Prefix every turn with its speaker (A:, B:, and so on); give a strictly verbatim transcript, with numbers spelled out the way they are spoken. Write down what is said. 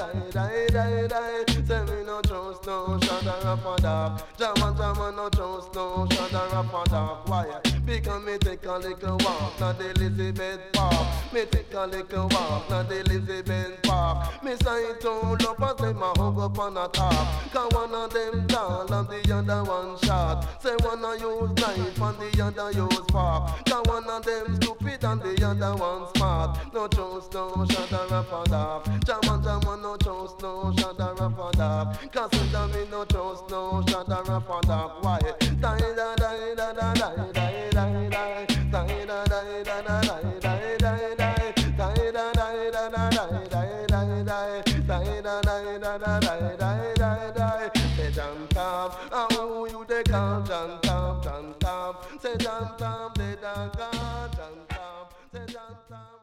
A: die, die, die, die. Say me no trust no shot or up a dog. Jama jama no trust no shot or up a dog. Why? Because me take a little walk, not the Elizabeth Park. Me take a little walk, not the Elizabeth Park. Me say two lovers, them a hug up on a top. Cause one of them tall and the other one short. Say one a use knife and the other use fork. Cause one of them stupid and the other one smart. No trust, no shot or up a dog. Jama jama no trust, no shot or up a dog. Cause in me no trust, no shot or up a dog. Why? Die, die, die, die, die, die, die, die, die. Die, die, die, die, die, die, die, die, die. Die, die, die, die, die, die, die, die. Die, die, die, die, die, die, die, die. Say John Tom, how you they call John Tom, John Tom. Say John Tom, they don't call John Tom. Say John Tom.